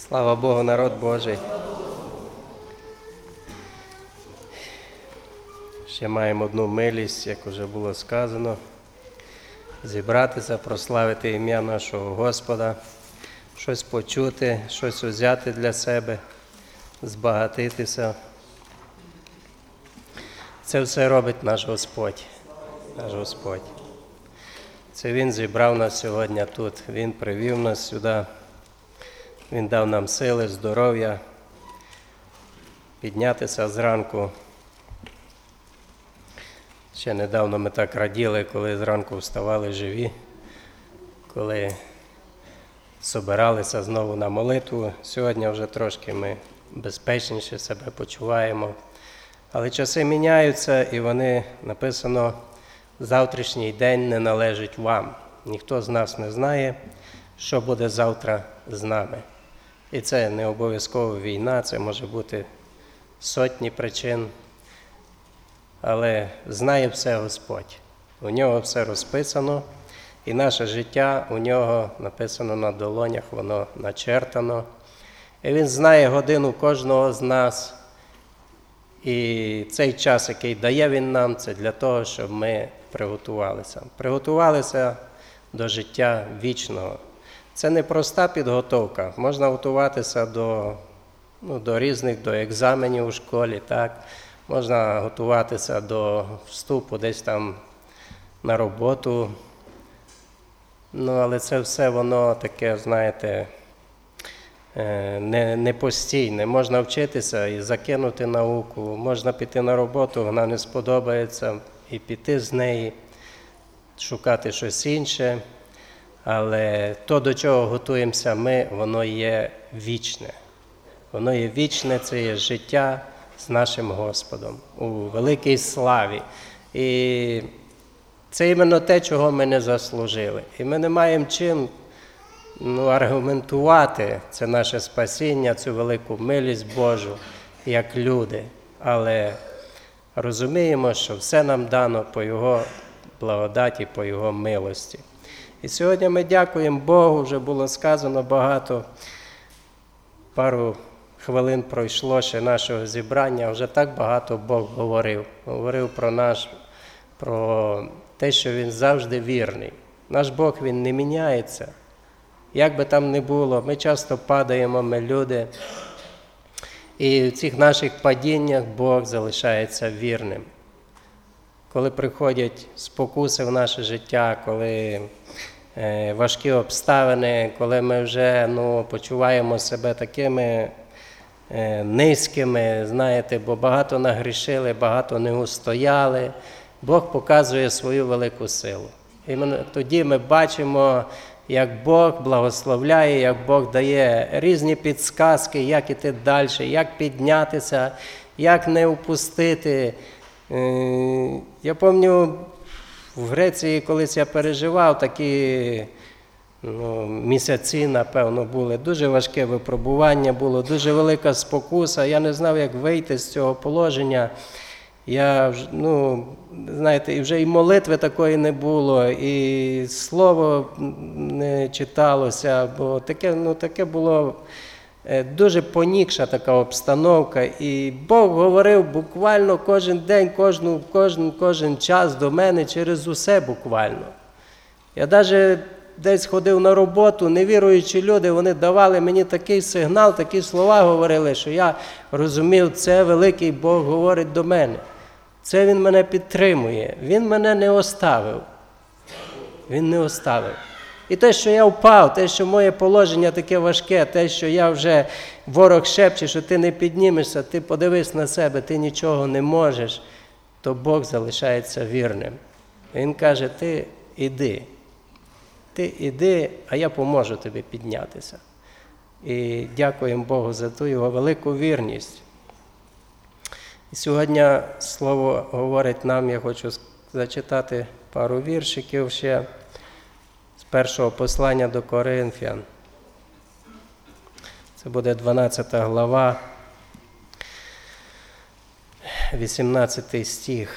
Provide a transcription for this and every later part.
Слава Богу, народ Божий. Ще маємо одну милість, як вже було сказано, зібратися, прославити ім'я нашого Господа, щось почути, щось взяти для себе, збагатитися. Це все робить наш Господь. Наш Господь. Це Він зібрав нас сьогодні тут, Він привів нас сюди, Він дав нам сили, здоров'я, піднятися зранку. Ще недавно ми так раділи, коли зранку вставали живі, коли собиралися знову на молитву. Сьогодні вже трошки ми безпечніше себе почуваємо. Але часи міняються, і вони, написано, завтрашній день не належить вам. Ніхто з нас не знає, що буде завтра з нами. І це не обов'язково війна, це може бути сотні причин. Але знає все Господь. У нього все розписано, і наше життя у нього написано на долонях, воно начертано. І він знає годину кожного з нас. І цей час, який дає він нам, це для того, щоб ми приготувалися. Приготувалися до життя вічного. Це не проста підготовка. Можна готуватися до різних, до екзаменів у школі, так? Можна готуватися до вступу десь там на роботу. Але це все воно таке, знаєте, не постійне. Можна вчитися і закинути науку, можна піти на роботу, вона не сподобається, і піти з неї, шукати щось інше. Але то, до чого готуємося ми, воно є вічне. Воно є вічне, це є життя з нашим Господом у великій славі. І це іменно те, чого ми не заслужили. І ми не маємо чим аргументувати це наше спасіння, цю велику милість Божу, як люди. Але розуміємо, що все нам дано по Його благодаті, по Його милості. І сьогодні ми дякуємо Богу, вже було сказано багато, пару хвилин пройшло ще нашого зібрання, вже так багато Бог говорив. Говорив про те, що Він завжди вірний. Наш Бог, Він не міняється. Як би там не було, ми часто падаємо, ми люди. І в цих наших падіннях Бог залишається вірним. Коли приходять спокуси в наше життя, коли важкі обставини, коли ми вже почуваємо себе такими низькими, знаєте, бо багато нагрішили, багато не устояли, Бог показує свою велику силу. І тоді ми бачимо, як Бог благословляє, як Бог дає різні підсказки, як іти далі, як піднятися, як не упустити. Я пам'ятаю, в Греції колись я переживав такі місяці, напевно, були. Дуже важке випробування було, дуже велика спокуса. Я не знав, як вийти з цього положення. Я, знаєте, і вже і молитви такої не було, і слово не читалося, бо таке було дуже понікша така обстановка. І Бог говорив буквально кожен день, кожен час до мене через усе буквально. Я навіть десь ходив на роботу, невіруючі люди, вони давали мені такий сигнал, такі слова говорили, що я розумів, це великий Бог говорить до мене. Це Він мене підтримує, Він мене не оставив. Він не оставив. І те, що я впав, те, що моє положення таке важке, те, що я вже, ворог шепче, що ти не піднімешся, ти подивись на себе, ти нічого не можеш, то Бог залишається вірним. Він каже, ти іди, а я поможу тобі піднятися. І дякуємо Богу за ту Його велику вірність. І сьогодні Слово говорить нам, я хочу зачитати пару віршиків ще з першого послання до Коринфян. Це буде 12 глава, 18 стих.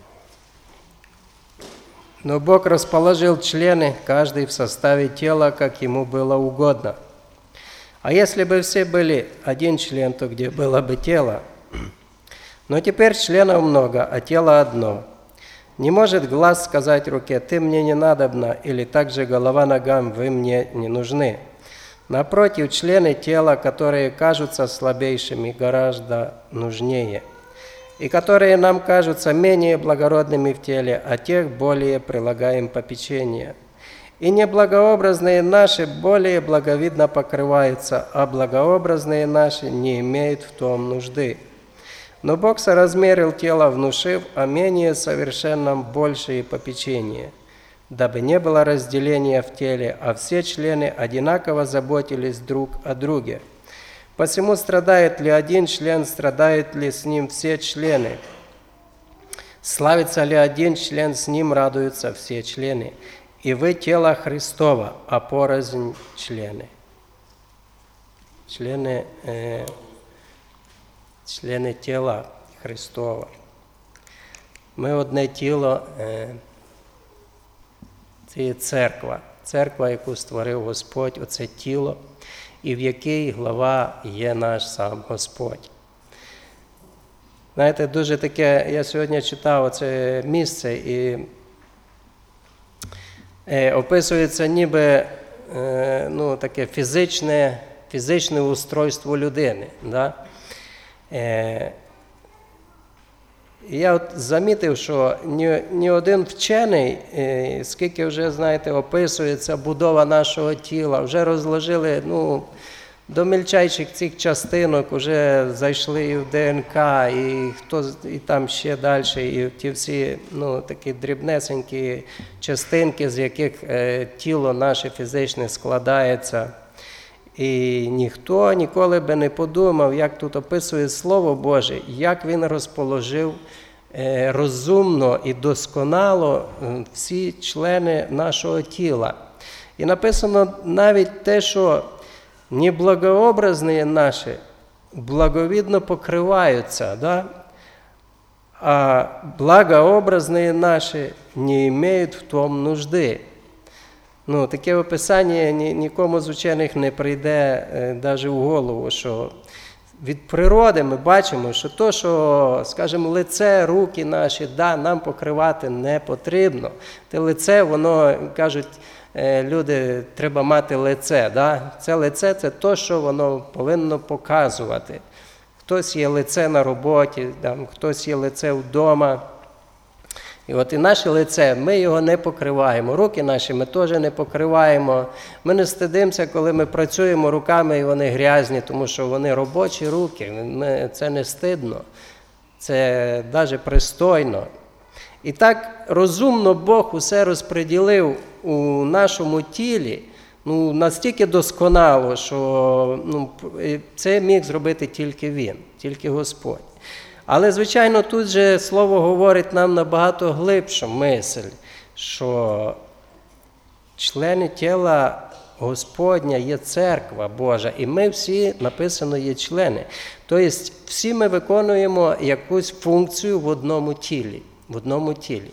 Но Бог расположил члены, каждый в составе тела, как ему было угодно. А если бы все были один член, то где было бы тело? Но теперь членов много, а тело одно. Не может глаз сказать руке: «Ты мне не надобна», или также голова ногам: «Вы мне не нужны». Напротив, члены тела, которые кажутся слабейшими, гораздо нужнее, и которые нам кажутся менее благородными в теле, а тех более прилагаем попечение. И неблагообразные наши более благовидно покрываются, а благообразные наши не имеют в том нужды. Но Бог соразмерил тело, внушив о менее совершенном большее попечение, дабы не было разделения в теле, а все члены одинаково заботились друг о друге. Посему страдает ли один член, страдают ли с ним все члены? Славится ли один член, с ним радуются все члены. И вы тело Христова, а порознь члены. Члени тіла Христова. Ми одне тіло, це є церква. Церква, яку створив Господь, оце тіло, і в якій глава є наш сам Господь. Знаєте, дуже таке, я сьогодні читав це місце, і описується ніби таке фізичне устройство людини. Да? Я от замітив, що ні один вчений, скільки вже, знаєте, описується будова нашого тіла, вже розложили, до мельчайших цих частинок, вже зайшли і в ДНК, і там ще далі, і ті всі, такі дрібнесенькі частинки, з яких тіло наше фізичне складається. І ніхто ніколи би не подумав, як тут описує Слово Боже, як Він розположив розумно і досконало всі члени нашого тіла. І написано навіть те, що неблагообразні наші благовідно покриваються, да? А благообразні наші не мають в тому нужди. Таке описання нікому з учених не прийде навіть у голову, що від природи ми бачимо, що то, що, скажімо, лице, руки наші, нам покривати не потрібно. Те лице, воно, кажуть люди, треба мати лице. Да? Це лице – це то, що воно повинно показувати. Хтось є лице на роботі, хтось є лице вдома. І от і наше лице, ми його не покриваємо, руки наші ми теж не покриваємо. Ми не стидимося, коли ми працюємо руками і вони грязні, тому що вони робочі руки, це не стидно, це навіть пристойно. І так розумно Бог усе розподілив у нашому тілі, настільки досконало, що це міг зробити тільки Він, тільки Господь. Але, звичайно, тут же Слово говорить нам набагато глибшу мисль, що члени тіла Господня є церква Божа, і ми всі, написано, є члени. Тобто всі ми виконуємо якусь функцію в одному тілі.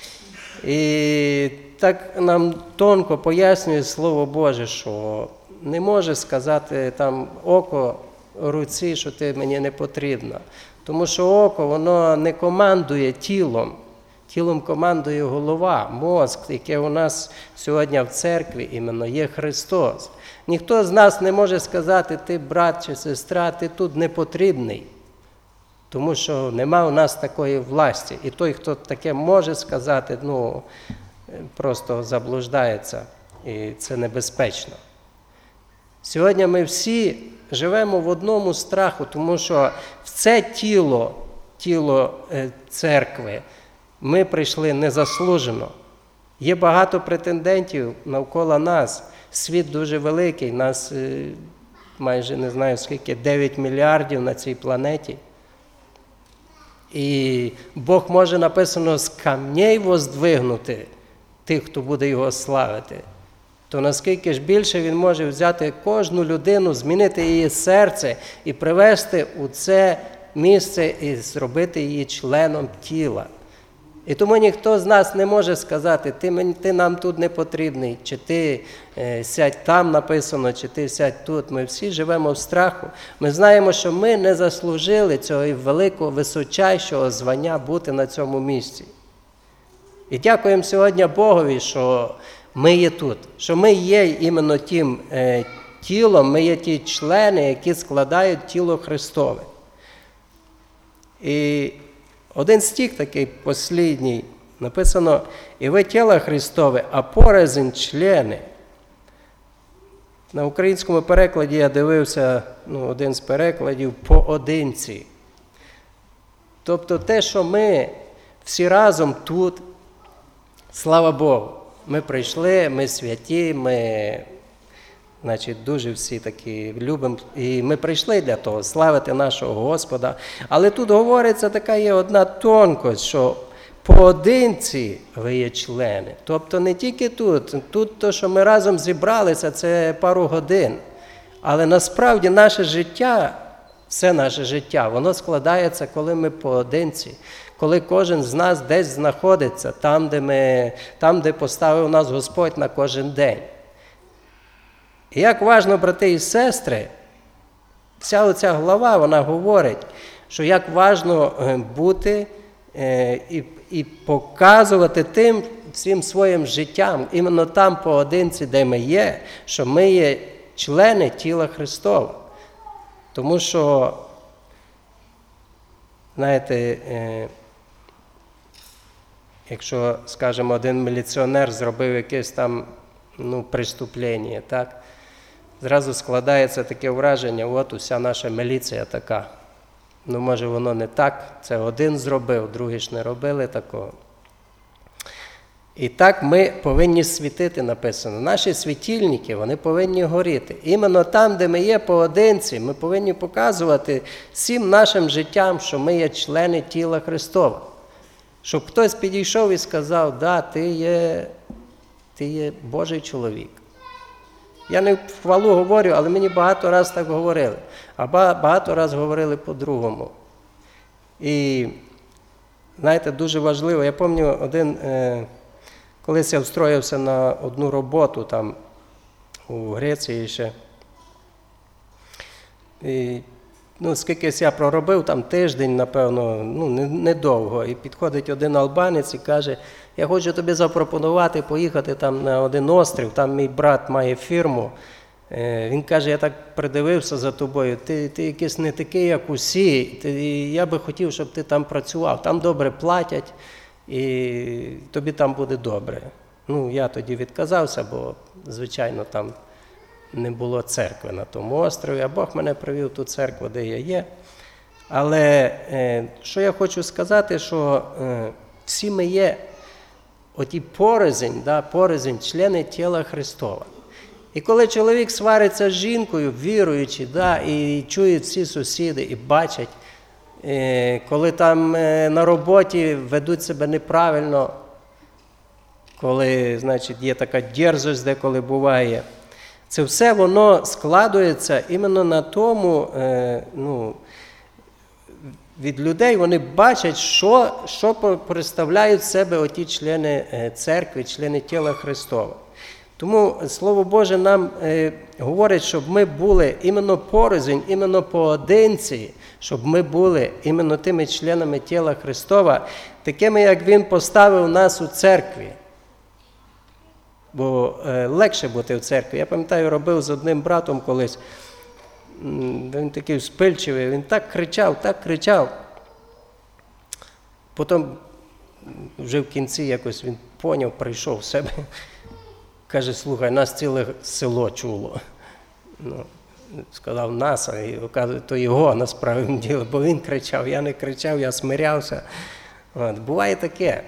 І так нам тонко пояснює Слово Боже, що не може сказати там око руці, що ти мені не потрібна. Тому що око, воно не командує тілом. Тілом командує голова, мозк, яке у нас сьогодні в церкві іменно є Христос. Ніхто з нас не може сказати, ти брат чи сестра, ти тут не потрібний. Тому що нема у нас такої власті. І той, хто таке може сказати, просто заблуждається. І це небезпечно. Сьогодні ми всі живемо в одному страху, тому що в це тіло церкви ми прийшли незаслужено. Є багато претендентів навколо нас. Світ дуже великий, нас майже, не знаю скільки, 9 мільярдів на цій планеті. І Бог може, написано, з камней воздвигнути тих, хто буде його славити. То наскільки ж більше Він може взяти кожну людину, змінити її серце і привести у це місце і зробити її членом тіла. І тому ніхто з нас не може сказати, ти нам тут не потрібний, чи ти сядь там написано, чи ти сядь тут. Ми всі живемо в страху. Ми знаємо, що ми не заслужили цього великого, височайшого звання бути на цьому місці. І дякуємо сьогодні Богові, що ми є тут, що ми є іменно тим тілом, ми є ті члени, які складають тіло Христове. І один стих такий послідній, написано, «І ви тіло Христове, а порознь члени». На українському перекладі я дивився, один з перекладів, «поодинці». Тобто те, що ми всі разом тут, слава Богу, ми прийшли, ми святі, ми, дуже всі такі любимо, і ми прийшли для того, славити нашого Господа. Але тут говориться, така є одна тонкость, що поодинці ви є члени. Тобто не тільки тут то, що ми разом зібралися, це пару годин. Але насправді наше життя, все наше життя, воно складається, коли ми поодинці, коли кожен з нас десь знаходиться, там, де поставив нас Господь на кожен день. І як важливо, брати і сестри, вся оця глава, вона говорить, що як важливо бути і показувати тим всім своїм життям, іменно там поодинці, де ми є, що ми є члени тіла Христова. Тому що, знаєте, якщо, скажімо, один міліціонер зробив якесь там, преступлення, так? Зразу складається таке враження, от уся наша міліція така. Може воно не так, це один зробив, другі ж не робили такого. І так ми повинні світити, написано. Наші світильники, вони повинні горіти. Іменно там, де ми є поодинці, ми повинні показувати всім нашим життям, що ми є члени тіла Христова. Щоб хтось підійшов і сказав, да, ти є Божий чоловік. Я не в хвалу говорю, але мені багато раз так говорили. А багато раз говорили по-другому. І, знаєте, дуже важливо, я пам'ятаю, колись я встроївся на одну роботу там у Греції ще. І, скількись я проробив, там тиждень, напевно, недовго. І підходить один албанець і каже, я хочу тобі запропонувати поїхати там на один острів, там мій брат має фірму. Він каже, я так придивився за тобою, ти якийсь не такий, як усі, я би хотів, щоб ти там працював, там добре платять, і тобі там буде добре. Я тоді відказався, бо, звичайно, там не було церкви на тому острові, а Бог мене привів в ту церкву, де я є. Але що я хочу сказати, що всі ми є оті порознь, члени тіла Христова. І коли чоловік свариться з жінкою, віруючи, і чують всі сусіди, і бачать, коли там на роботі ведуть себе неправильно, коли, є така дерзость, деколи буває, це все воно складується іменно на тому, від людей вони бачать, що представляють себе оті члени церкви, члени тіла Христова. Тому Слово Боже нам говорить, щоб ми були іменно порознь, іменно поодинці, щоб ми були іменно тими членами тіла Христова, такими, як Він поставив нас у церкві. Бо легше бути в церкві. Я пам'ятаю, робив з одним братом колись, він такий вспильчивий, він так кричав. Потім вже в кінці якось він поняв, прийшов в себе. Каже, слухай, нас ціле село чуло. Сказав нас, а оказує, то його насправді діло, бо він кричав, я не кричав, я смирявся. Буває таке.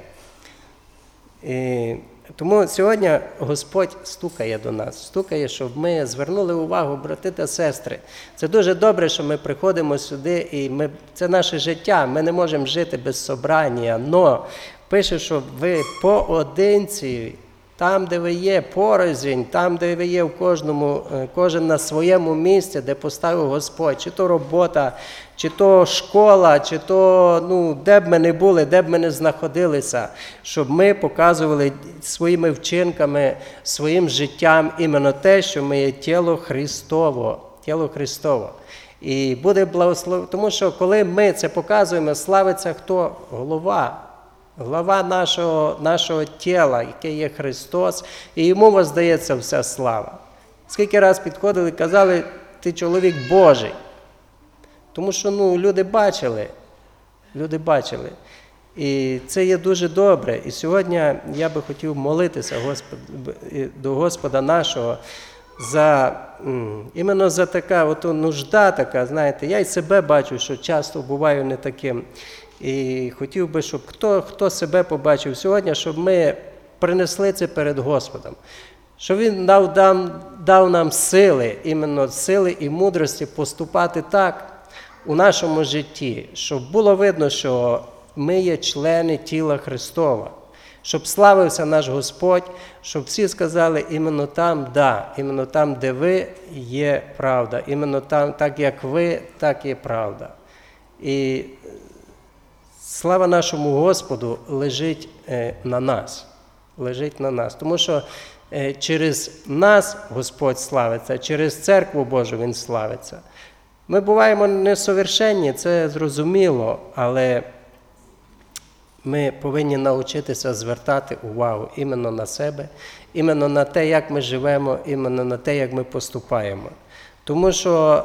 І тому сьогодні Господь стукає до нас, стукає, щоб ми звернули увагу, брати та сестри. Це дуже добре, що ми приходимо сюди, і це наше життя, ми не можемо жити без собрання, но пише, що ви поодинці, Там, де ви є, порознь, там, де ви є кожен на своєму місці, де поставив Господь, чи то робота, чи то школа, чи то, де б ми не були, де б ми не знаходилися, щоб ми показували своїми вчинками, своїм життям іменно те, що ми є тіло Христово. Тіло Христово. І буде благословено, тому що коли ми це показуємо, славиться хто? Голова. Глава нашого тіла, яке є Христос, і йому воздається вся слава. Скільки раз підходили і казали, ти чоловік Божий. Тому що люди бачили. І це є дуже добре. І сьогодні я би хотів молитися до Господа нашого іменно за така нужда така, знаєте, я й себе бачу, що часто буваю не таким. І хотів би, щоб хто себе побачив сьогодні, щоб ми принесли це перед Господом. Щоб Він дав нам сили, іменно сили і мудрості поступати так у нашому житті, щоб було видно, що ми є члени тіла Христова. Щоб славився наш Господь, щоб всі сказали, іменно там, де ви, є правда. Іменно там, так як ви, так є правда. І слава нашому Господу лежить на нас. Тому що через нас Господь славиться, через Церкву Божу Він славиться. Ми буваємо несовершенні, це зрозуміло, але ми повинні навчитися звертати увагу іменно на себе, іменно на те, як ми живемо, іменно на те, як ми поступаємо. Тому що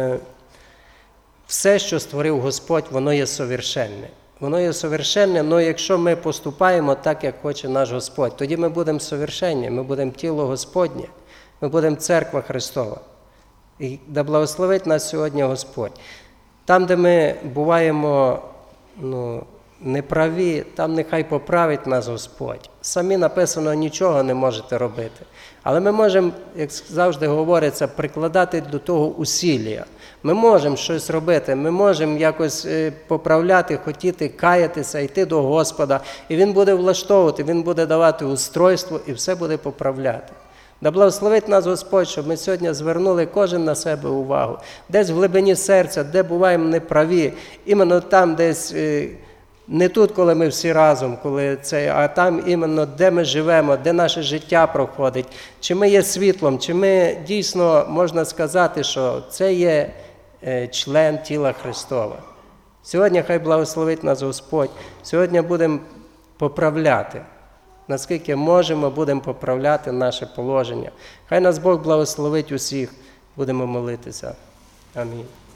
все, що створив Господь, воно є совершенне. Воно є совершенне, але якщо ми поступаємо так, як хоче наш Господь, тоді ми будемо совершенні, ми будемо тіло Господнє, ми будемо Церква Христова. І да благословить нас сьогодні Господь. Там, де ми буваємо неправі, там нехай поправить нас Господь. Самі, написано, нічого не можете робити. Але ми можемо, як завжди говориться, прикладати до того усілля. Ми можемо щось робити, ми можемо якось поправляти, хотіти, каятися, йти до Господа. І Він буде влаштовувати, Він буде давати устройство і все буде поправляти. Да благословить нас Господь, щоб ми сьогодні звернули кожен на себе увагу. Десь в глибині серця, де буваємо неправі, іменно там десь, не тут, коли ми всі разом, а там іменно, де ми живемо, де наше життя проходить, чи ми є світлом, чи ми дійсно, можна сказати, що це є член тіла Христова. Сьогодні хай благословить нас Господь, сьогодні будемо поправляти. Наскільки можемо, будемо поправляти наше положення. Хай нас Бог благословить усіх. Будемо молитися. Амінь.